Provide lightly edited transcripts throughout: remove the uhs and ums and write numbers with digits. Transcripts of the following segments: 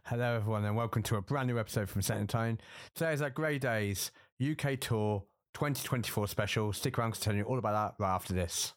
Hello everyone and welcome to a brand new episode from Set in Tone. Today is our Grey Days UK Tour 2024 special. Stick around to tell you all about that right after this.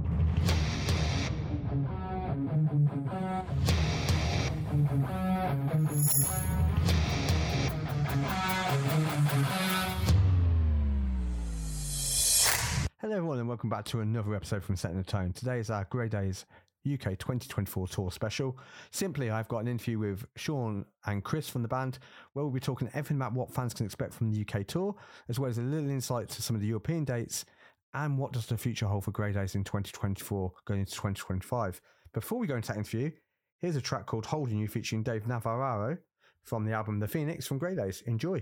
Hello everyone and welcome back to another episode from Set in Tone. Today is our Grey Days UK 2024 tour special. Simply, I've got an interview with Sean and Chris from the band where we'll be talking everything about what fans can expect from the UK tour, as well as a little insight to some of the European dates and what does the future hold for Grey Days in 2024 going into 2025. Before we go into that interview, here's a track called Holding You featuring Dave Navarro from the album The Phoenix from Grey Days. Enjoy.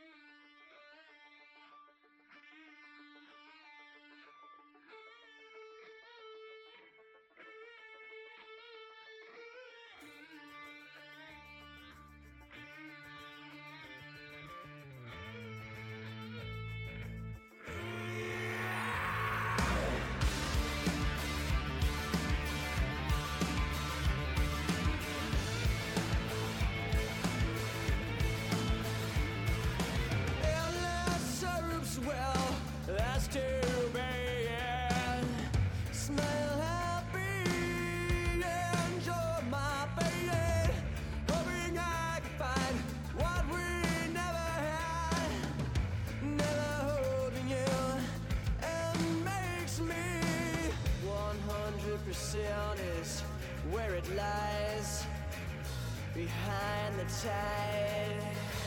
Is where it lies behind the tide.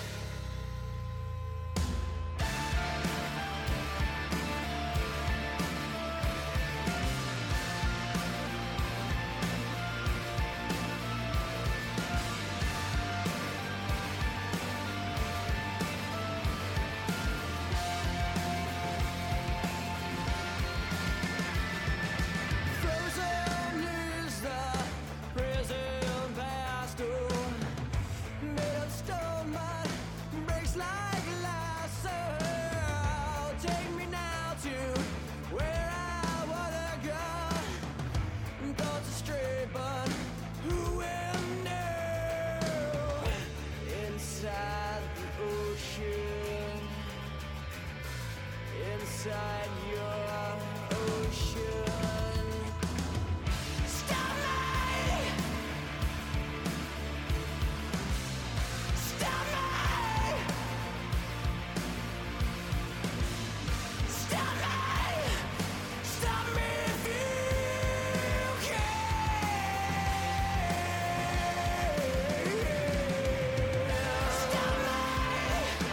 Inside your ocean, stop me! Stop me! Stop me! Stop me if you can! Stop me!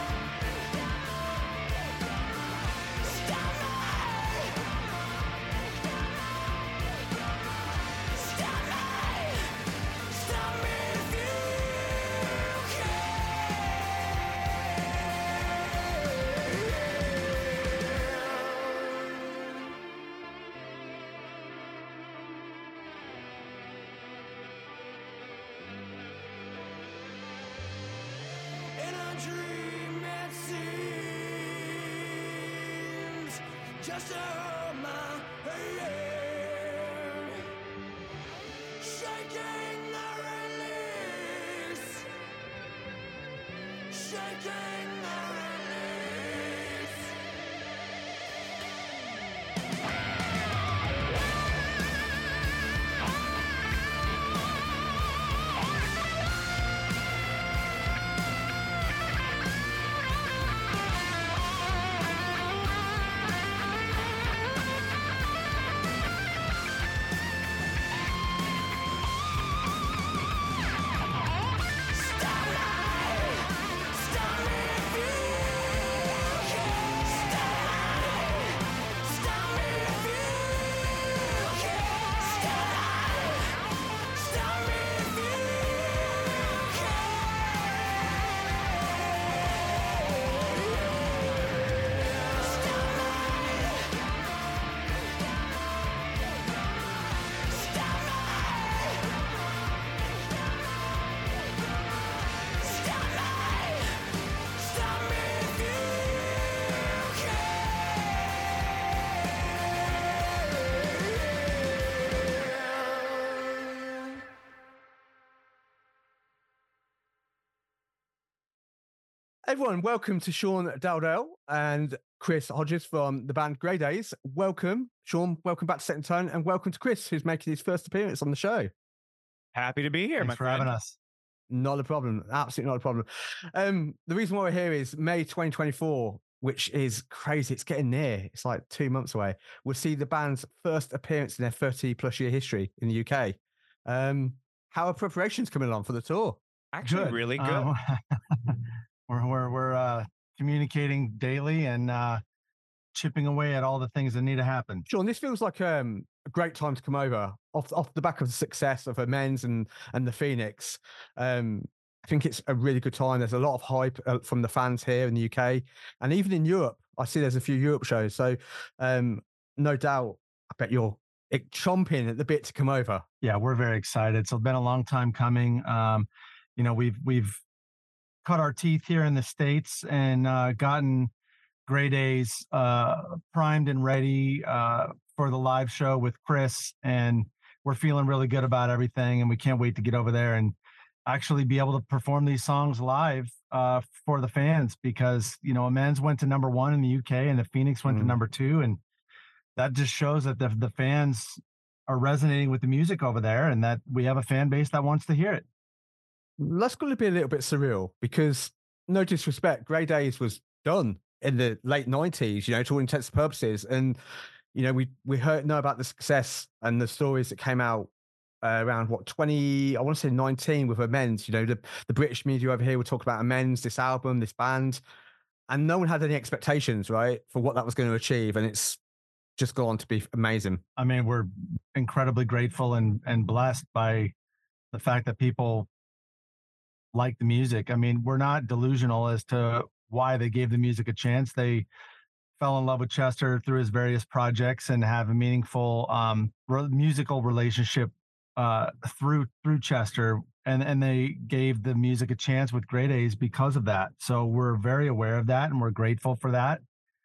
In a dream it seems just to hold my hand, shaking the release, shaking the release. Stop me if you Everyone, welcome to Sean Dowdell and Chris Hodges from the band Grey Days. Welcome, Sean. Welcome back to Set and Tone, and welcome to Chris, who's making his first appearance on the show. Happy to be here, Thanks my for friend. having us. Not a problem. Absolutely not a problem. The reason why we're here is May 2024, which is crazy. It's getting near. It's like 2 months away. We'll see the band's first appearance in their 30-plus year history in the UK. How are preparations coming along for the tour? Actually, Good. really good. We're communicating daily and chipping away at all the things that need to happen. Sean, this feels like a great time to come over off the back of the success of Amends and the Phoenix. I think it's a really good time. There's a lot of hype from the fans here in the UK and even in Europe. I see there's a few Europe shows. So no doubt, I bet you're chomping at the bit to come over. Yeah, we're very excited. So it's been a long time coming. We've cut our teeth here in the States and gotten Grey Days primed and ready for the live show with Chris, and we're feeling really good about everything, and we can't wait to get over there and actually be able to perform these songs live for the fans, because Amends went to #1 in the UK and the Phoenix went to #2, and that just shows that the fans are resonating with the music over there, and that we have a fan base that wants to hear it. That's going to be a little bit surreal because, no disrespect, Grey Days was done in the late 90s, to all intents and purposes. And, we know about the success and the stories that came out around 20, I want to say 19 with Amends. The British media over here would talk about Amends, this album, this band, and no one had any expectations, right, for what that was going to achieve. And it's just gone on to be amazing. I mean, we're incredibly grateful and blessed by the fact that people like the music. I mean, we're not delusional as to why they gave the music a chance. They fell in love with Chester through his various projects and have a meaningful musical relationship through Chester, and they gave the music a chance with Grey Days because of that. So we're very aware of that, and we're grateful for that.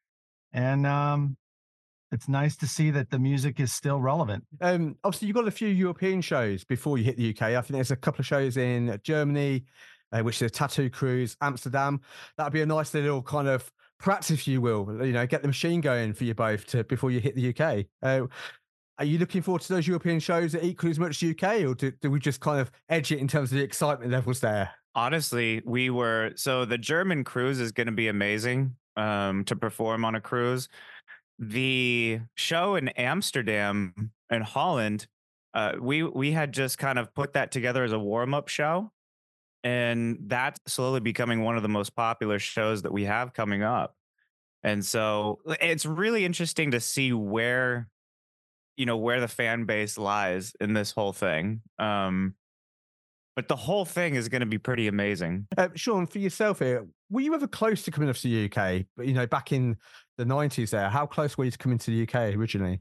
And it's nice to see that the music is still relevant. Obviously, you've got a few European shows before you hit the UK. I think there's a couple of shows in Germany, which is Tattoo Cruise, Amsterdam. That'd be a nice little kind of practice, if you will, get the machine going for you both before you hit the UK. Are you looking forward to those European shows that equally as much UK, or do we just kind of edge it in terms of the excitement levels there? Honestly, so the German cruise is going to be amazing to perform on a cruise. The show in Amsterdam and Holland, we had just kind of put that together as a warm-up show, and that's slowly becoming one of the most popular shows that we have coming up. And so it's really interesting to see where the fan base lies in this whole thing. But the whole thing is going to be pretty amazing. Sean, for yourself here, were you ever close to coming up to the UK? Back in the 90s there, how close were you to coming to the UK originally?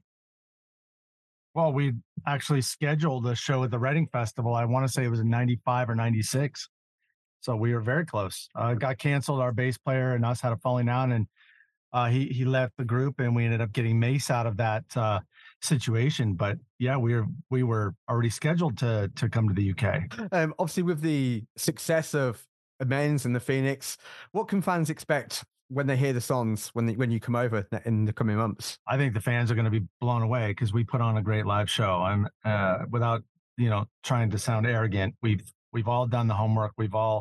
Well, we actually scheduled a show at the Reading Festival. I want to say it was in 95 or 96. So we were very close. Got canceled. Our bass player and us had a falling out, and he left the group, and we ended up getting Mace out of that situation. But yeah, we were already scheduled to come to the UK. Obviously, with the success of Amends and the Phoenix, what can fans expect when they hear the songs when you come over in the coming months? I think the fans are going to be blown away because we put on a great live show. And without trying to sound arrogant, we've all done the homework.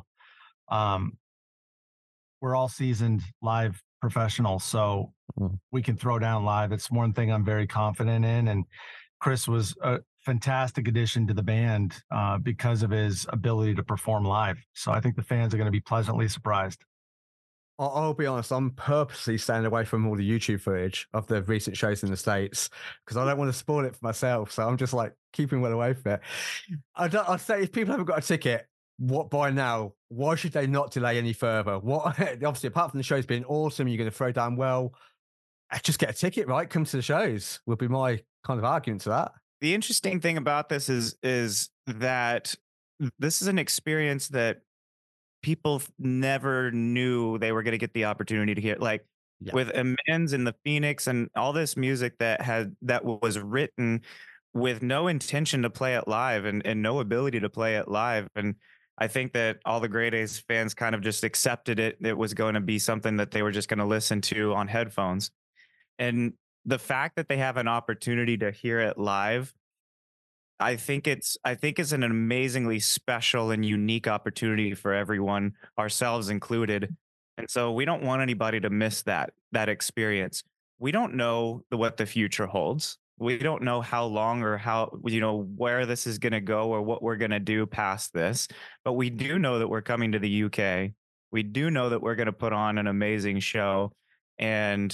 We're all seasoned live professionals, so we can throw down live. It's one thing I'm very confident in, and Chris was a fantastic addition to the band because of his ability to perform live. So I think the fans are going to be pleasantly surprised. I'll be honest, I'm purposely staying away from all the YouTube footage of the recent shows in the States because I don't want to spoil it for myself. So I'm just like keeping well away from it. I'd say if people haven't got a ticket, what by now, why should they not delay any further? Obviously, apart from the shows being awesome, you're going to throw down well, just get a ticket, right? Come to the shows would be my kind of argument to that. The interesting thing about this is that this is an experience that people never knew they were going to get the opportunity to hear. Like with Amends and the Phoenix and all this music that was written with no intention to play it live and no ability to play it live. And I think that all the Grey Days fans kind of just accepted it. It was going to be something that they were just going to listen to on headphones. And the fact that they have an opportunity to hear it live, I think it's an amazingly special and unique opportunity for everyone, ourselves included. And so we don't want anybody to miss that experience. We don't know what the future holds. We don't know how long or how, where this is going to go or what we're going to do past this. But we do know that we're coming to the UK. We do know that we're going to put on an amazing show and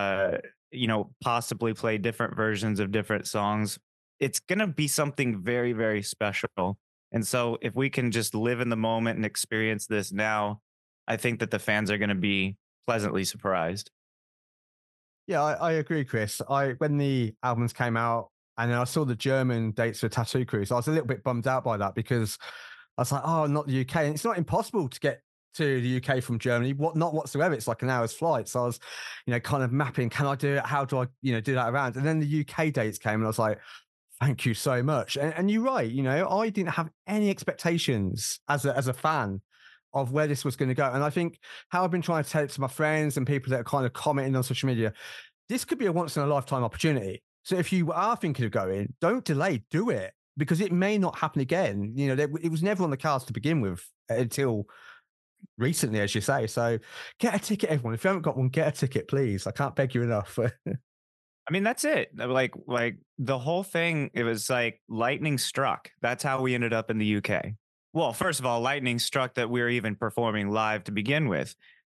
possibly play different versions of different songs. It's going to be something very, very special. And so if we can just live in the moment and experience this now, I think that the fans are going to be pleasantly surprised. Yeah, I agree, Chris. When the albums came out and then I saw the German dates for Tattoo Cruise, I was a little bit bummed out by that because I was like, oh, not the UK. And it's not impossible to get to the UK from Germany. Not whatsoever. It's like an hour's flight. So I was, kind of mapping, can I do it? How do I, do that around? And then the UK dates came and I was like, thank you so much. And you're right, I didn't have any expectations as a fan of where this was going to go. And I think how I've been trying to tell it to my friends and people that are kind of commenting on social media, this could be a once in a lifetime opportunity. So if you are thinking of going, don't delay, do it, because it may not happen again. It was never on the cards to begin with until recently, as you say. So get a ticket, everyone. If you haven't got one, get a ticket, please. I can't beg you enough. I mean, that's it. Like the whole thing, it was like lightning struck. That's how we ended up in the UK. Well, first of all, lightning struck that we were even performing live to begin with.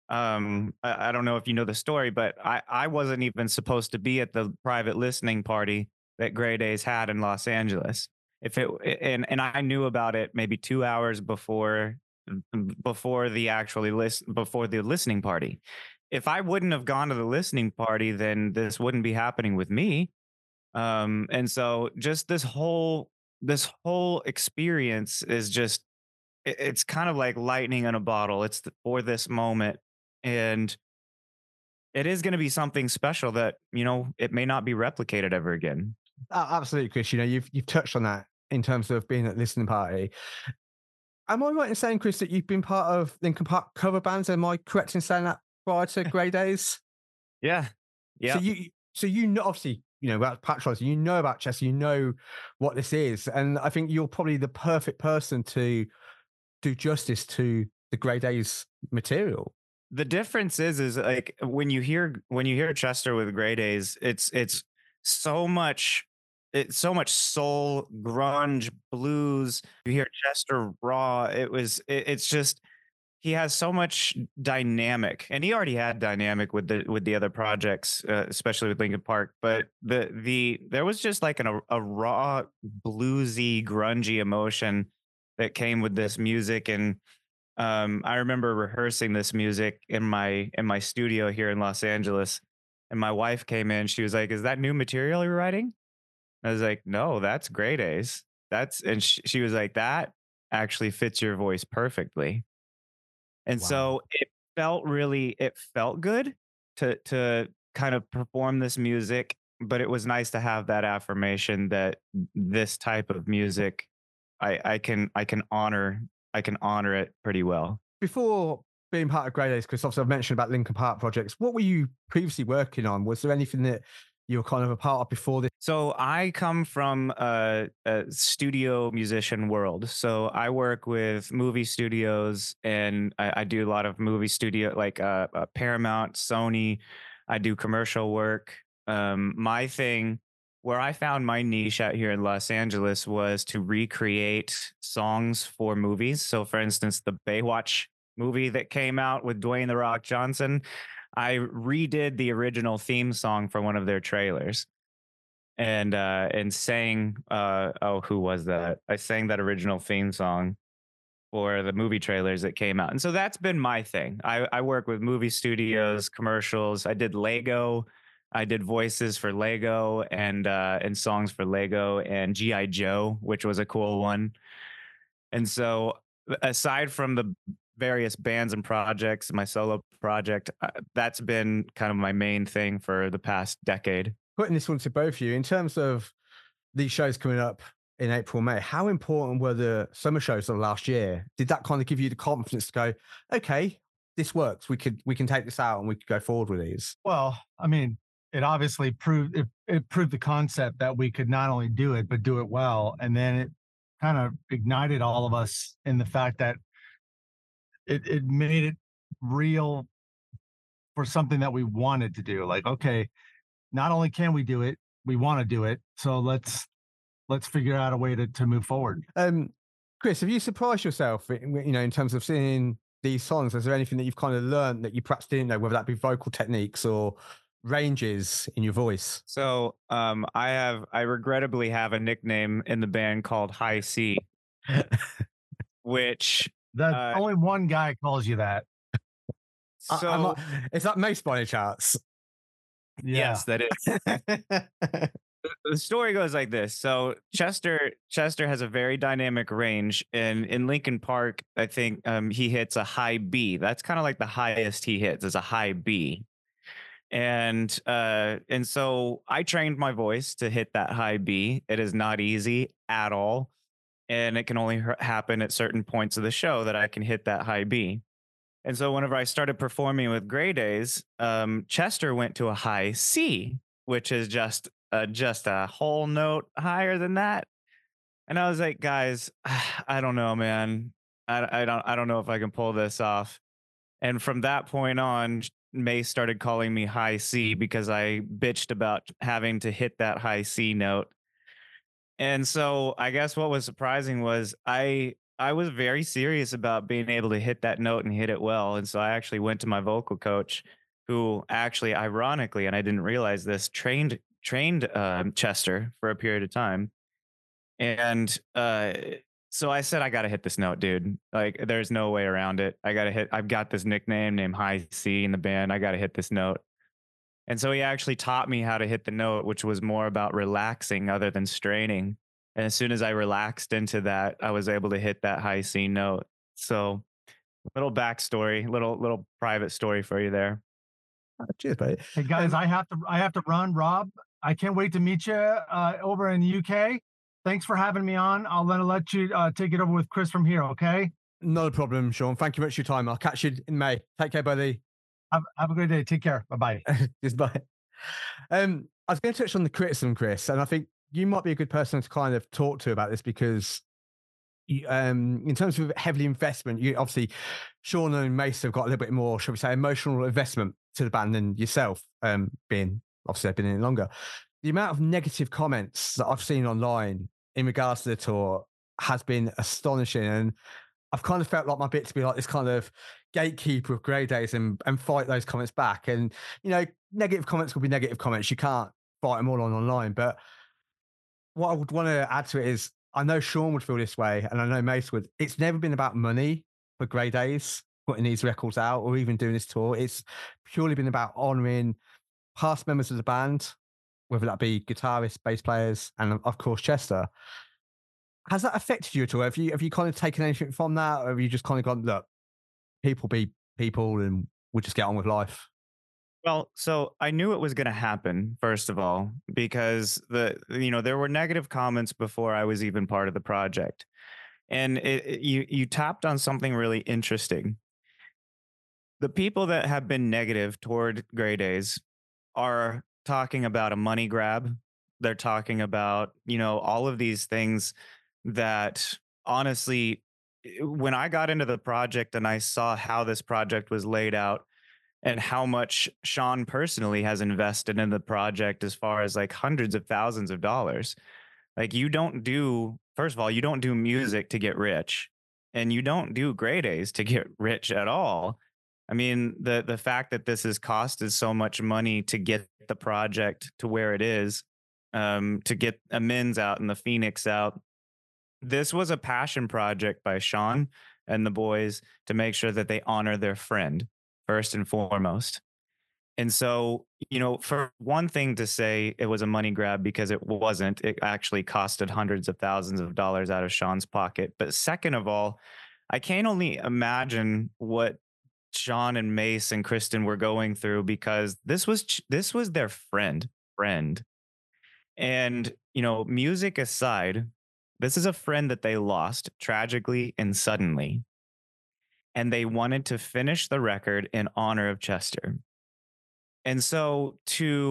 I don't know if you know the story, but I wasn't even supposed to be at the private listening party that Grey Days had in Los Angeles. And I knew about it maybe 2 hours before the listening party. If I wouldn't have gone to the listening party, then this wouldn't be happening with me. And so just this whole experience is just it's kind of like lightning in a bottle. It's for this moment, and it is going to be something special that it may not be replicated ever again. Absolutely, Chris. You've touched on that in terms of being at the listening party. Am I right in saying, Chris, that you've been part of Linkin Park cover bands? Am I correct in saying that prior to Grey Days? Yeah, yeah. So you know, obviously, about Patriots, you know about Chester, you know what this is, and I think you're probably the perfect person to do justice to the Grey Days material. The difference is like when you hear Chester with Grey Days, it's so much soul, grunge, blues. You hear Chester raw. It's just he has so much dynamic, and he already had dynamic with the other projects, especially with Linkin Park. But there was just like a raw, bluesy, grungy emotion that came with this music. And I remember rehearsing this music in my studio here in Los Angeles, and my wife came in. She was like, "Is that new material you're writing?" I was like, "No, that's Grey Days. And she was like, "That actually fits your voice perfectly." And Wow. so it felt good to kind of perform this music, but it was nice to have that affirmation that this type of music I can honor it pretty well. Before being part of Grey Days, Chris, obviously I've mentioned about Linkin Park projects. What were you previously working on? Was there anything that you were kind of a part of before this? So I come from a studio musician world. So I work with movie studios, and I do a lot of movie studio like Paramount, Sony. I do commercial work. My thing, where I found my niche out here in Los Angeles, was to recreate songs for movies. So, for instance, the Baywatch movie that came out with Dwayne the Rock Johnson, I redid the original theme song for one of their trailers, and sang who was that? I sang that original theme song for the movie trailers that came out. And so that's been my thing. I work with movie studios, commercials. I did Lego. I did voices for Lego and songs for Lego and G.I. Joe, which was a cool one. And so aside from the various bands and projects, my solo project, that's been kind of my main thing for the past decade. Putting this one to both of you, in terms of these shows coming up in April, May. How important were the summer shows of last year? Did that kind of give you the confidence to go, okay, this works. We can take this out and we could go forward with these? Well, I mean, it obviously it proved the concept that we could not only do it, but do it well. And then it kind of ignited all of us in the fact that it made it real for something that we wanted to do. Like, okay, not only can we do it, we want to do it. So let's figure out a way to move forward. Chris, have you surprised yourself, in terms of singing these songs? Is there anything that you've kind of learned that you perhaps didn't know, whether that be vocal techniques or ranges in your voice? So I regrettably have a nickname in the band called High C, which That only one guy calls you that. so is that Mace by any chance? Yeah. yes, that is. The story goes like this. So Chester has a very dynamic range, and in Linkin Park, I think he hits a high B. That's kind of like the highest he hits is a high B. And so I trained my voice to hit that high B. It is not easy at all, and it can only happen at certain points of the show that I can hit that high B. And so whenever I started performing with Grey Days, Chester went to a high C, which is just a whole note higher than that. And I was like, guys, I don't know, man. I don't know if I can pull this off. And from that point on, May started calling me High C because I bitched about having to hit that high C note. And so I guess what was surprising was I was very serious about being able to hit that note and hit it well. And so I actually went to my vocal coach, who actually, ironically, and I didn't realize this, trained Chester for a period of time. And so I said, I got to hit this note, dude. Like, there's no way around it. I've got this nickname named High C in the band. I got to hit this note. And so he actually taught me how to hit the note, which was more about relaxing other than straining. And as soon as I relaxed into that, I was able to hit that high C note. So little backstory, little private story for you there. Cheers, buddy. Hey guys, I have to run, Rob. I can't wait to meet you over in the UK. Thanks for having me on. I'll let you take it over with Chris from here, okay? Not a problem, Sean. Thank you much for your time. I'll catch you in May. Take care, buddy. Have a great day. Take care. Bye-bye. Just bye. I was going to touch on the criticism, Chris, and I think you might be a good person to kind of talk to about this because in terms of heavily investment, you obviously, Sean and Mace have got a little bit more, shall we say, emotional investment to the band than yourself, being obviously they've been in it longer. The amount of negative comments that I've seen online in regards to the tour has been astonishing, and I've kind of felt like my bit to be like this kind of gatekeeper of Grey Days and fight those comments back. And negative comments will be negative comments. You can't fight them all online. But what I would want to add to it is, I know Sean would feel this way, and I know Mace would. It's never been about money for Grey Days putting these records out or even doing this tour. It's purely been about honouring past members of the band, whether that be guitarists, bass players, and of course Chester. Has that affected you at all? Have you kind of taken anything from that, or have you just kind of gone, look, people be people, and we'll just get on with life? Well, so I knew it was going to happen, first of all, because there were negative comments before I was even part of the project. And you tapped on something really interesting. The people that have been negative toward Grey Days are talking about a money grab. They're talking about, all of these things that honestly, when I got into the project and I saw how this project was laid out, and how much Sean personally has invested in the project as far as like hundreds of thousands of dollars. Like, first of all, you don't do music to get rich, and you don't do Grey Days to get rich at all. I mean, the fact that this has costed so much money to get the project to where it is, to get Amends out and the Phoenix out. This was a passion project by Sean and the boys to make sure that they honor their friend first and foremost. And so, for one thing to say it was a money grab, because it wasn't, it actually costed hundreds of thousands of dollars out of Sean's pocket. But second of all, I can only imagine what Sean and Mace and Kristen were going through, because this was their friend. And, music aside, This is a friend that they lost tragically and suddenly, and they wanted to finish the record in honor of Chester. And so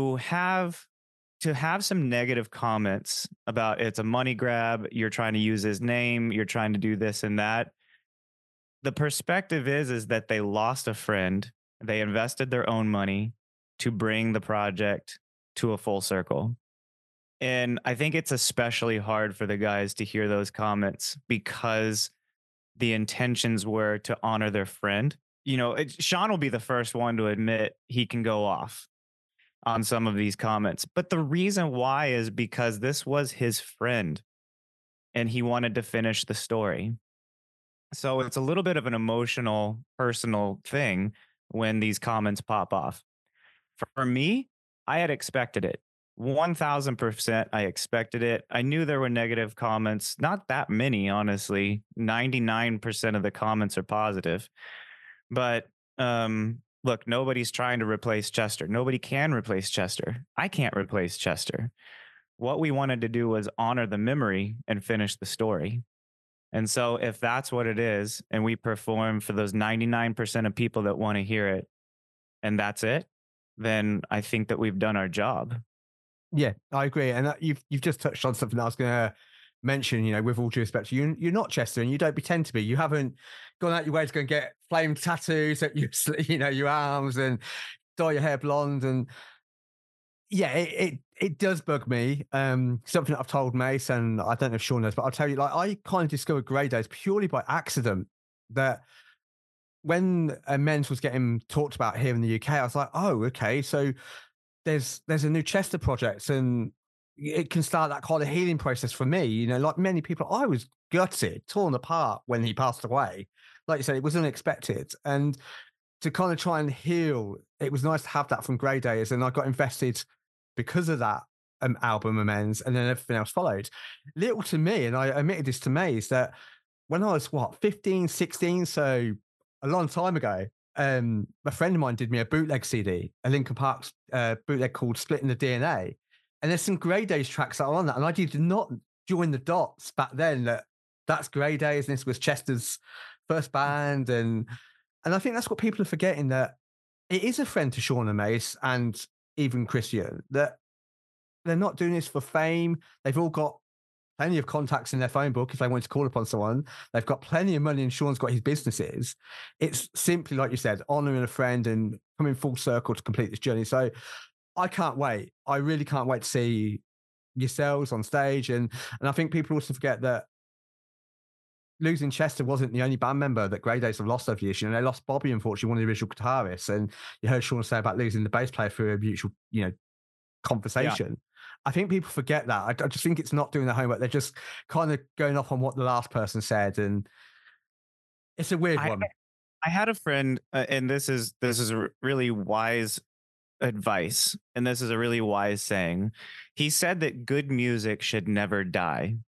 to have some negative comments about it's a money grab, you're trying to use his name, you're trying to do this and that. The perspective is that they lost a friend, they invested their own money to bring the project to a full circle. And I think it's especially hard for the guys to hear those comments because the intentions were to honor their friend. Sean will be the first one to admit he can go off on some of these comments. But the reason why is because this was his friend and he wanted to finish the story. So it's a little bit of an emotional, personal thing when these comments pop off. For me, I had expected it. 1000% I expected it. I knew there were negative comments, not that many, honestly. 99% of the comments are positive. But look, nobody's trying to replace Chester. Nobody can replace Chester. I can't replace Chester. What we wanted to do was honor the memory and finish the story. And so if that's what it is, and we perform for those 99% of people that want to hear it, and that's it, then I think that we've done our job. Yeah, I agree. And you've just touched on something that I was going to mention. With all due respect to you, you're not Chester, and you don't pretend to be. You haven't gone out your way to go and get flame tattoos at your arms and dye your hair blonde. And yeah, it does bug me. Something that I've told Mace, and I don't know if Sean knows, but I'll tell you, like, I kind of discovered Grey Days purely by accident. That when Men's was getting talked about here in the UK, I was like, oh, okay, so there's a new Chester project, and it can start that kind of healing process for me. Like many people, I was gutted, torn apart when he passed away. Like you said, it was unexpected, and to kind of try and heal, it was nice to have that from Grey Days, and I got invested because of that album Amends, and then everything else followed. Little to me, and I admitted this to May, is that when I was 15, 16, so a long time ago, a friend of mine did me a bootleg CD, a Linkin Park bootleg called Splitting the DNA. And there's some Grey Days tracks that are on that. And I did not join the dots back then that's Grey Days, and this was Chester's first band. And I think that's what people are forgetting, that it is a friend to Sean and Mace and even Christian, that they're not doing this for fame. They've all got plenty of contacts in their phone book if they want to call upon someone. They've got plenty of money, and Sean's got his businesses. It's simply, like you said, honoring a friend and coming full circle to complete this journey. So I can't wait. I really can't wait to see yourselves on stage. And I think people also forget that losing Chester wasn't the only band member that Grey Days have lost over the years. They lost Bobby, unfortunately, one of the original guitarists. And you heard Sean say about losing the bass player through a mutual, conversation. Yeah. I think people forget that. I just think it's not doing their homework. They're just kind of going off on what the last person said, and it's a weird one. I had a friend, and this is a really wise advice, and this is a really wise saying. He said that good music should never die.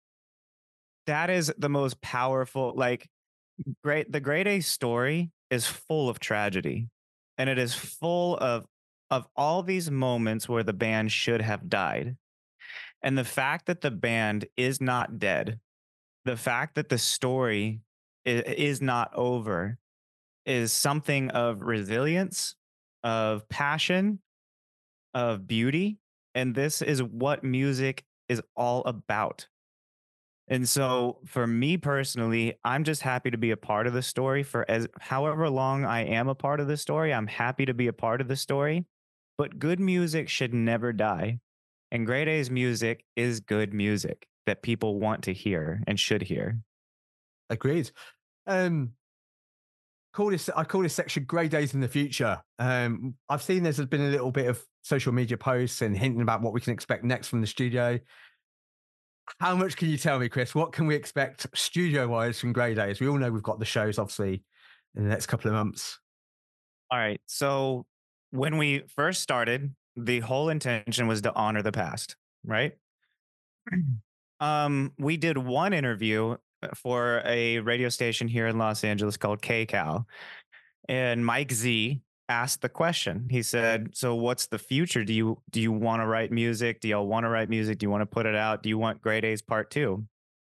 That is the most powerful. The Grey Days story is full of tragedy, and it is full of all these moments where the band should have died. And the fact that the band is not dead, the fact that the story is not over, is something of resilience, of passion, of beauty. And this is what music is all about. And so for me personally, I'm just happy to be a part of the story. For however long I am a part of the story, I'm happy to be a part of the story. But good music should never die. And Grey Days music is good music that people want to hear and should hear. Agreed. I call this section Grey Days in the Future. I've seen there's been a little bit of social media posts and hinting about what we can expect next from the studio. How much can you tell me, Chris? What can we expect studio-wise from Grey Days? We all know we've got the shows, obviously, in the next couple of months. All right. So when we first started, the whole intention was to honor the past, right? We did one interview for a radio station here in Los Angeles called KCAL, and Mike Z asked the question. He said, so what's the future? Do you want to write music? Do y'all want to write music? Do you want to put it out? Do you want Grey Days Part 2?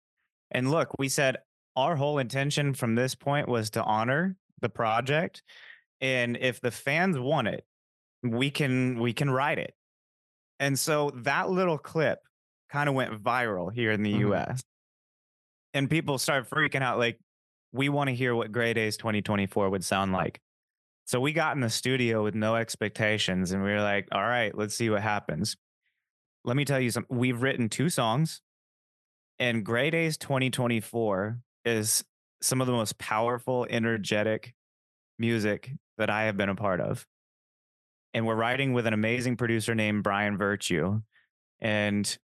And look, we said our whole intention from this point was to honor the project. And if the fans want it, we can write it. And so that little clip kind of went viral here in the Mhm. US. And people started freaking out like, we want to hear what Grey Days 2024 would sound like. So we got in the studio with no expectations and we were like, all right, let's see what happens. Let me tell you something. We've written 2 songs, and Grey Days 2024 is some of the most powerful, energetic music that I have been a part of. And we're writing with an amazing producer named Brian Virtue. And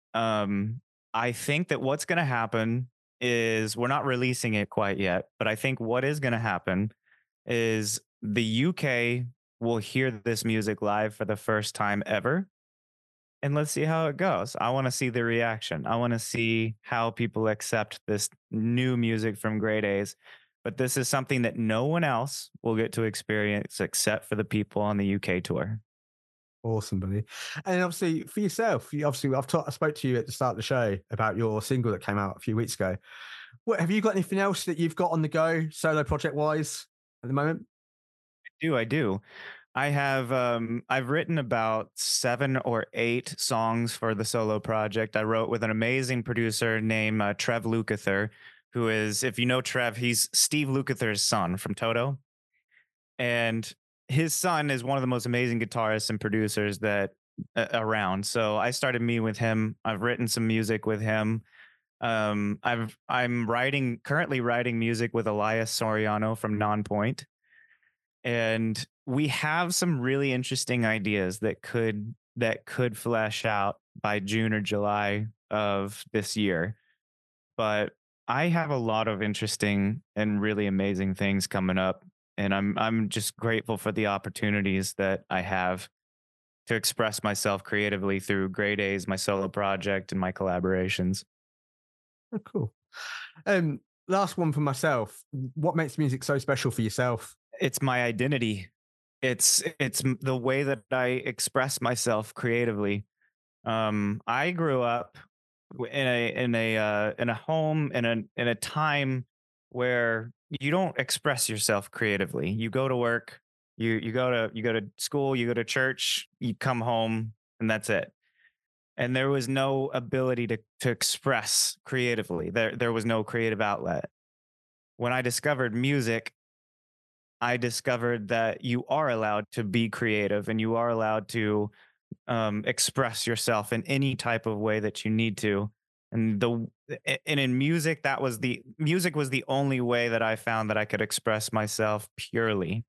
I think that what's going to happen is we're not releasing it quite yet, but I think what is going to happen is the UK will hear this music live for the first time ever. And let's see how it goes. I want to see the reaction. I want to see how people accept this new music from Grey Days. But this is something that no one else will get to experience except for the people on the UK tour. Awesome, buddy. And obviously, for yourself, obviously, I spoke to you at the start of the show about your single that came out a few weeks ago. What have you got? Anything else that you've got on the go, solo project wise, at the moment? I do. I have I've written about 7 or 8 songs for the solo project. I wrote with an amazing producer named Trev Lukather, who is, if you know Trev, he's Steve Lukather's son from Toto. And his son is one of the most amazing guitarists and producers that around. So I started meeting with him. I've written some music with him. I'm currently writing music with Elias Soriano from Nonpoint. And we have some really interesting ideas that could flesh out by June or July of this year. But I have a lot of interesting and really amazing things coming up, and I'm just grateful for the opportunities that I have to express myself creatively through Grey Days, my solo project, and my collaborations. Oh, cool. Last one for myself. What makes music so special for yourself? It's my identity. It's the way that I express myself creatively. I grew up in a home in a time where you don't express yourself creatively. You go to work, you go to school, you go to church, you come home, and that's it. And there was no ability to express creatively. There was no creative outlet. When I discovered music, I discovered that you are allowed to be creative and you are allowed to express yourself in any type of way that you need to. And in music, music was the only way that I found that I could express myself purely.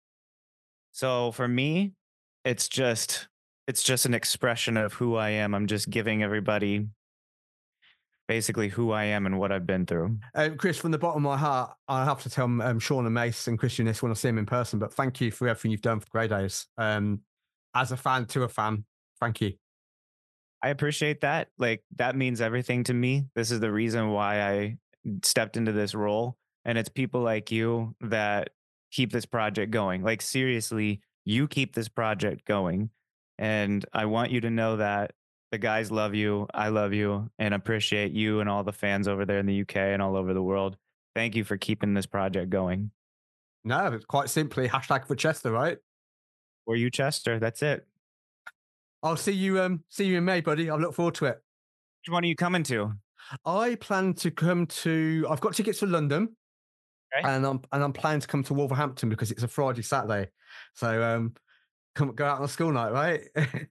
So for me, it's just it's just an expression of who I am. I'm just giving everybody basically who I am and what I've been through. Chris, from the bottom of my heart, I have to tell Sean and Mace and Christian this when I see him in person, but thank you for everything you've done for Grey Days. As a fan to a fan, thank you. I appreciate that. Like, that means everything to me. This is the reason why I stepped into this role. And it's people like you that keep this project going. Like, seriously, you keep this project going. And I want you to know that the guys love you. I love you and appreciate you and all the fans over there in the UK and all over the world. Thank you for keeping this project going. No, it's quite simply hashtag for Chester, right? For you, Chester. That's it. I'll see you in May, buddy. I look forward to it. Which one are you coming to? I plan to come to. I've got tickets for London, Okay. and I'm planning to come to Wolverhampton because it's a Friday, Saturday. So go out on a school night, right?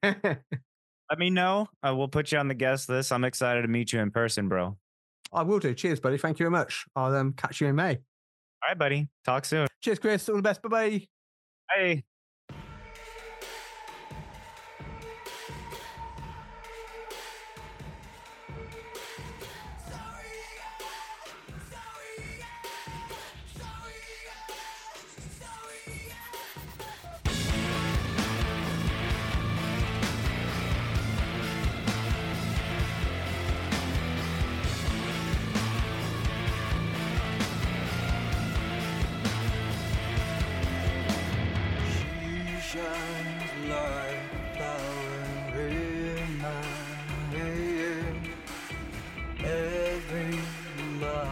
Let me know. We'll put you on the guest list. I'm excited to meet you in person, bro. I will do. Cheers, buddy. Thank you very much. I'll catch you in May. All right, buddy. Talk soon. Cheers, Chris. All the best. Bye bye. Hey. She shines like a flower in my head. Everybody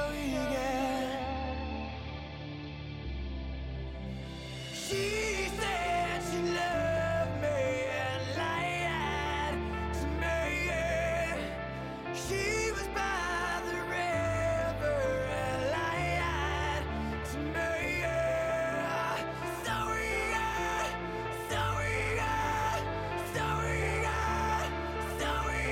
sorry again. She said she loved me and lied to me. She was by the river and lied to me. Sorry, sorry, sorry, sorry.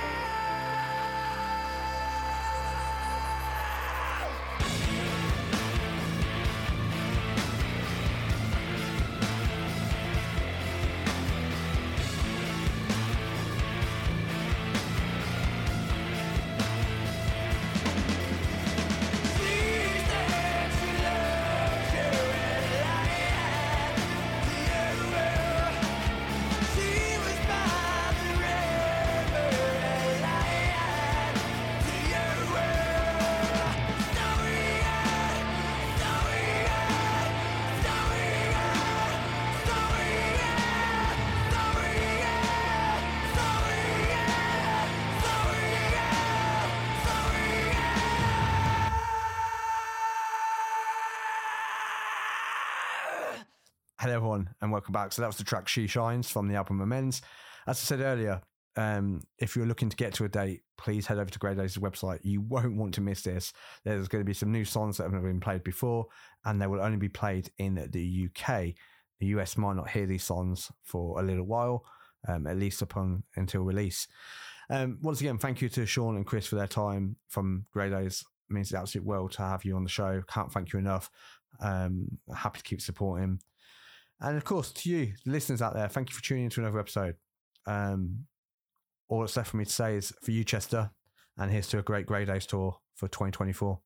Hello everyone and welcome back. So that was the track She Shines from the album Amends. As I said earlier, if you're looking to get to a date, please head over to Grey Days' website. You won't want to miss this. There's going to be some new songs that have never been played before, and they will only be played in the UK. The US might not hear these songs for a little while, at least until release. Once again, thank you to Sean and Chris for their time from Grey Days. It means the absolute world to have you on the show. Can't thank you enough. Happy to keep supporting. And of course, to you, the listeners out there, thank you for tuning into another episode. All that's left for me to say is for you, Chester, and here's to a great Grey Days tour for 2024.